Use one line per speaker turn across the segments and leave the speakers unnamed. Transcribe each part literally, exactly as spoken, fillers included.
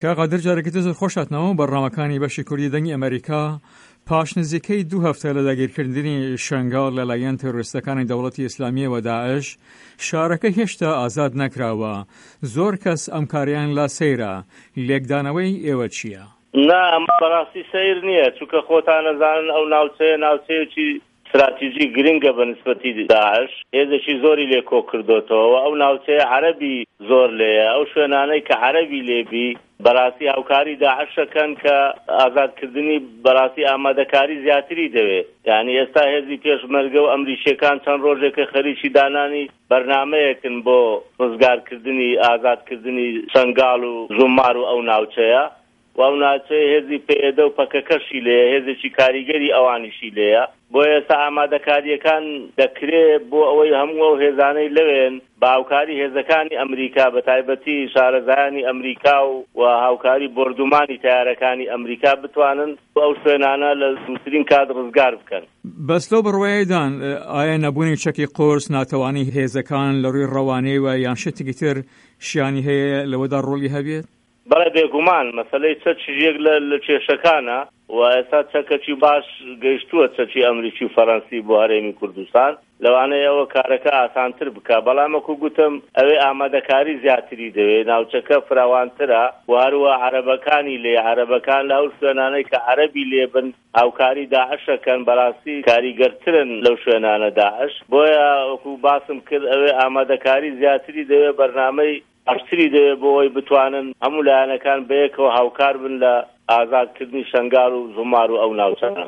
کە قادر جارێکی زۆر خۆشاتنەوە بەڕامەکانی بەشی کوردی دەنگی ئەمریکا پاش نزیکەی دوو هەفتە لە داگیرکردنی شنگال لەلایەن تێڕۆریستەکانی دەوڵەتی ئیسلامیە و داعش شارەکە هێشتا ئازاد نەکراوە. زۆر کەس ئەم کاریان لا سەیرە. لێکدانەوەی ئێوە چییە؟
نا ئەمە بەڕاستی سەیر نییە، چونکە خۆتان نەزانن ئەو ناوچەیە ناوچەیەکی استراتیژی گرنگە بە نسبەتی داعش، هێزێکی زۆری لێ کۆ کردوتەوە. ئەو ناوچەیە عەرەبی زۆر لێیە، ئەو شوێنانەی کە عەرەبی لێبی بەڕاستی هاوکاری داعشەکەن کە ئازادکردنی بەڕاستی ئامادەکاری زیاتری دەوێت. یعنی ئێستا هێزی پێشمەرگە و ئەمریکیەکان چەند ڕۆژێکە خەریکی دانانی بەرنامەیەکن بۆ ڕزگارکردنی ئازادکردنی سەنگال و زومار و ئەو ناوچەیە، و ئەو ناوچەیە هێزی پێدە و پەکەکەشی لێیە، هێزێکی کاریگەری ئەوانیشی لێیە. بۆ ئێستا ئامادەکاریەکان دەکرێت بۆ ئەوەی هەموو ئەو هێزانەی لەوێن بە هاوکاری هێزەکانی ئەمریکا، بە تایبەتی شارەزایانی ئەمریکا و و هاوکاری بردومانی تیارەکانی ئەمریکا بتوانن ئەو شوێنانە لە زووترین کات ڕزگار بکەن.
بەس لەو بڕوایدان ئایا نەبوونی چەکی قۆرس ناتەوانی هێزەکان لە ڕووی ڕەوانەی و یان شتێکی تر شیانی هەیە لەوەدا ڕۆڵی هەبێت؟
بەڵێ بێگومان مەسەلەی چەکێک لە کێشەکانە و ئێستا چەکێکی باش گەیشتووە چەکی ئەمریکی و فەڕەنسی بۆ هەرێمی کوردستان، لەوانەیە ئەوە کارەکە ئاسانتر بکە. بەڵام وەکو گوتم ئەوێ ئامادەکاری زیاتری دەوێت، ناوچەکە فراوانترە و هەروە عەرەبەکانی لێ عەرەبەکان لە ئەو شوێنانەی کە عەرەبی لێبن هاوکاری داعشەکەن، بەڕاستی کاریگەرترن لەو شوێنانە داعش. بۆیە وەکو باسم کرد ئەوێ ئامادەکاری زیاتری دەوێت، بەرنامەی ئاشتری دەوێت بۆ ئەوەی بتوانن هەموو لایەنەکان بەیەکەوە هاوکار بن لە ئازادکردنی شنگال و زومار و ئەو ناوچەکان.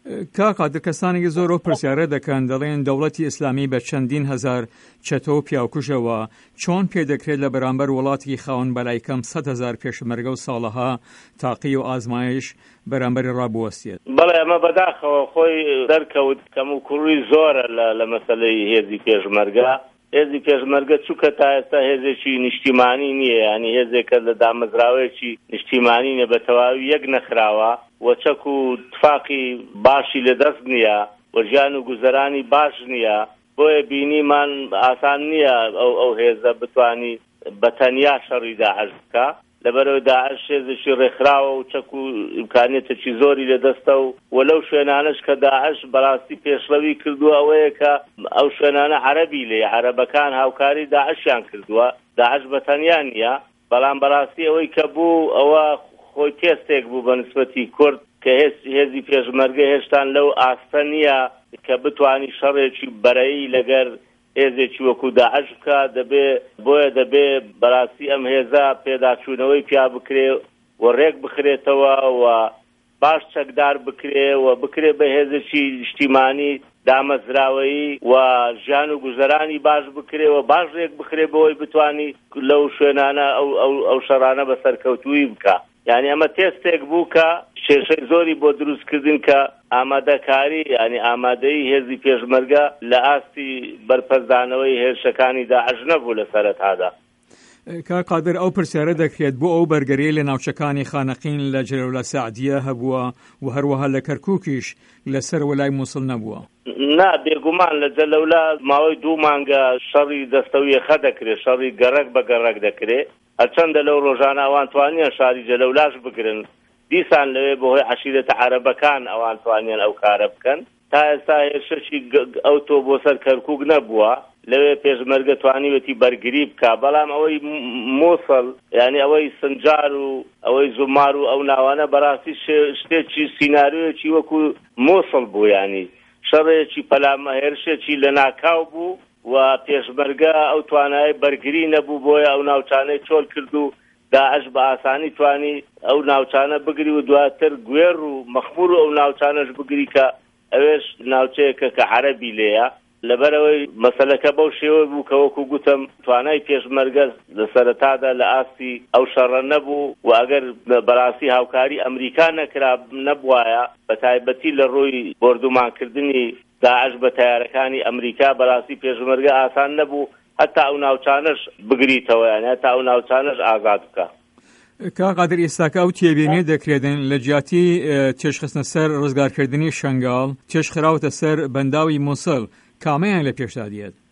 کاکا کەسانێکی زۆر ئەو پرسیارە دەکەن، دەڵێن دەوڵەتی ئیسلامی بە چەندین هەزار چەتۆ و پیاوکوژەوە چۆن پێدەکرێت لە بەرامبەر وڵاتی خاوەن بەلایکەم سەد هەزار پێشمەرگە و ساڵەها تاقی و ئازمایش بەرامبەری ڕابوەستێت؟
بەڵێ ئەمە بەداخەوە خۆی دەرکەوت کەم و کوڕی زۆرە لە مەسەلەی هێزی پێشمەرگە. هێزی پێشمەرگە چووکە تا ئێستا هێزێکی نیشتیمانی نییە، ینی هێزێکە لە دامەزراوەیەکی نیشتیمانی نە بە تەواوی یەک نەخراوە و چەک و تفاقی باشی لەدەست نییە و ژیان و گوزەرانی باش نییە. بۆیە بینیمان ئاسان نییە ئەو ئەو هێزە بتوانی بە تەنیا شەڕی داعش بکە، لەبەرەوە داعش هێزێکی ڕێکخراوە و چەک و ئیمکانیەتێکی زۆری لەدەستە و وەلەو شوێنانەش کە داعش بەڕاستی پێشڵەوی کردووە ئەوەیە کە ئەو شوێنانە عەرەبی لێ عەرەبەکان هاوکاری داعشیان کردووە، داعش بە تەنیا نییە. بەڵام بەڕاستی ئەوەی کە بوو ئەوە خۆی تێستێک بوو بە نسبەتی کورد کە هێزی پێشمەرگە هێشتان لەو ئاستە نییە کە بتوانی شەڕێکی بەرەیی لەگەر هێزێکی وەکو داعش بکە. دەبێ بۆیە دەبێ بەڕاستی ئەم هێزە پێداچوونەوەی پیا بکرێ و ڕێک بخرێتەوە و باش چەکدار بکرێ و بکرێ بە هێزێکی نیشتیمانی دامەزراوەیی و ژیان و گوزەرانی باش بکرێ و باش ڕێک بخرێ بەوەی بتوانی لەو شوێنانە ئەو شەڕانە بە سەرکەوتووی بکە. یعنی ئەمە تێستێک بوو کە کێشەی زۆری بۆ دروستکردن کە ئامادەکاری ینی ئامادەی هێزی پێشمەرگە لە ئاستی بەرپەرزانەوەی هێرشەکانی داعش نەبوو لە سەرەتادا.
کا قادر ئەو پرسیارە دەکرێت بۆ ئەو بەرگەریە لە ناوچەکانی خانەقین لە جەلەولا سەعدیە هەبووە و هەروەها لە کەرکووکیش لەسەر وەلای مووسڵ نەبووە؟
نا بێگومان لە جەلەولا ماوەی دوو مانگە شەڕی دەستەویەخە دەکرێت، شەڕی گەڕک بە گەڕک دەکرێت. هەرچەندە لەو ڕۆژانە ئەوان توانیان شاری جەلەولاش بگرن، دیسان لەوێ بەهۆی عەشیرەتە عەرەبەکان ئەوان توانیان ئەو کارە بکەن. تا ئێستا هێرشەکی ئەو تۆ بۆ سەر کەرکووک نەبووە، لەوێ پێشمەرگە توانیوەتی بەرگری بکە. بەڵام ئەوەی مووسڵ ینی ئەوەی سنجار و ئەوەی زومار و ئەو ناوانە بەڕاستی شتێکی سیناریۆیەکی وەکو مووسڵ بوو، ینی شەڕێکی پەلامە هێرشێکی لە ناکاو بوو و پێشمەرگە ئەو توانای بەرگری نەبوو، بۆیە ئەو ناوچانەی چۆل کرد و داعش بە ئاسانی توانی ئەو ناوچانە بگری و دواتر گوێر و مەخمور و ئەو ناوچانەش بگری کە ئەوێش ناوچەیەکە کە عەرەبی لێیە. لەبەرەوەی مەسەلەکە بەو شێوە بوو کە وەکو گوتم توانای پێشمەرگە لە سەرەتادا لە ئاستی ئەو شەڕە نەبوو و ئەگەر بەڕاستی هاوکاری ئەمریکا نەکرا نەبوایە بە تایبەتی لە ڕووی بردومانکردنی داعش بە تیارەکانی ئەمریکا بەڕاستی پێشمەرگە ئاسان نەبوو هەتا ئەو ناوچانەش بگریتەوە، یان هەتا ئەو ناوچانەش ئازاد بکە.
کا قادر ئێستاکە ئەو تێبینێ دەکرێتن لە جیاتی تێشخستنە سەر ڕزگارکردنی شنگال تێش خراوەتە سەر بەنداوی مووسڵ، کامەیان لە پێشدا دێت؟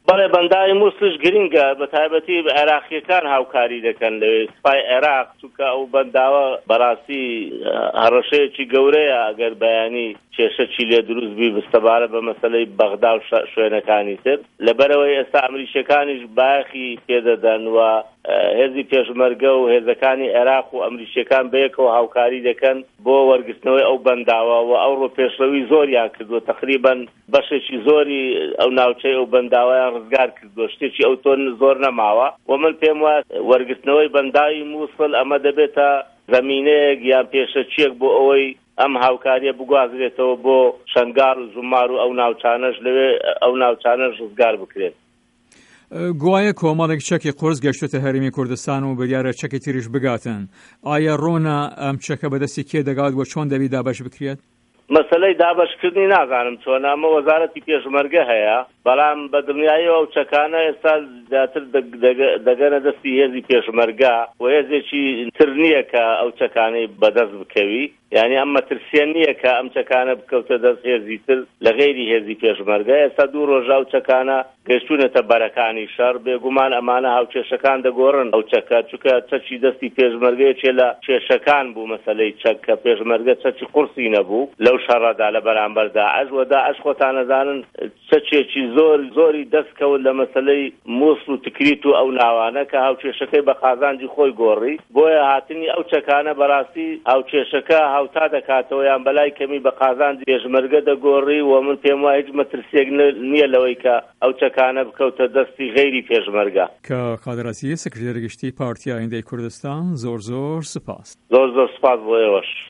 بەڵێ بەنداوی مووسڵش گرنگە بە تایبەتی عێراقیەکان هاوکاری دەکەن لەوێ سوپای عێراق چونکە ئەو بەنداوە بەڕاستی هەڕەشەیەکی گەورەیە ئەگەر بەیانی کێشەی لێ دروست بی بستەبارە بە مەسەلەی بەغدا و شوێنەکانی تر لەبەرەوەی ئێستا ئەمریکیەکانیش باخی پێدەدەن و هێزی پێشمەرگە و هێزەکانی عێراق و ئەمریکیەکان بەیەکەوە هاوکاری دەکەن بۆ وەرگرتنەوەی ئەو بەنداوە و ئەوڕۆ پێشڕەوی زۆریان کردووە تقریباً بەشێکی زۆری ئەو ناوچەی ئەو بەنداوایان ڕزگار کردووە شتێکی ئەو تۆن زۆر نەماوە و من پێم وایە وەرگرتنەوەی بەنداوی مووسڵ ئەمە دەبێتە زەمینەیەک یان پێشەچیەک بۆ ئەوەی ئەم هاوکاریە بگوازرێتەوە بۆ شەنگار و زومار و ئەو ناوچانەش لەوێ ئەو ناوچانەش ڕزگار بکرێت.
گوایە کۆمەڵێک چەکی قورس گەشتوتە هەرێمی کوردستان و بریارە چەکی تریش بگاتن. ئایا ڕۆنا ئەم چەکە بەدەستی کێ دەگات بۆ چۆن دەبی دابەش بکرێت؟
مەسەلەی دابەشکردنی نازانم چۆن ئەمە وەزارەتی پێشمەرگە هەیە بەڵام بە دڵنیاییەوە ئەو چەکانە ئێستا زیاتر دەگەنە دەستی هێزی پێشمەرگە و هێزێکی تر نییە کە ئەو چەکانەی بەدەست بکەوی یعنی ئەم مەترسیە نییە کە ئەم چەکانە بکەوتە دەست هێزی تر لە غەیری هێزی پێشمەرگە. ئێستا دوو ڕۆژە ئەو چەکانە گەشتوونەتە بەرەکانی شەڕ بێگومان ئەمانە هاوچێشەکان دەگۆڕن ئەو چەکە چونکە چەکی دەستی پێشمەرگەیەکێ لە کێشەکان بوو مەسەلەی چەک کە پێشمەرگە چەکی قورسی نەبوو لەو شەڕەدا لە بەرامبەر داعش و داعش خۆتان نەزانن چەکێکی زۆر زۆری دەستکەوت لە مەسەلەی مووسڵ و تکریت و ئەو ناوانە کە هاوچێشەکەی بە قازانجی خۆی گۆڕی بۆیە هاتنی ئەو چەکانە بەڕاستی هاوچێشەکە هاوتا دەکاتەوە یان بەلای کەمی بە قازانجی پێشمەرگە دەگۆڕی و من پێم وایە هیچ مەترسیەک نییە لەوەی کە ئەو چەکانە بکەوتە دەستی غەیری پێشمەرگە.
کە قادرەسی سکرتێرە گشتی پارتیای ئایندەی کوردستان زۆر زۆر سپاس.
زۆر زۆر سپاس بۆ ئێوەش.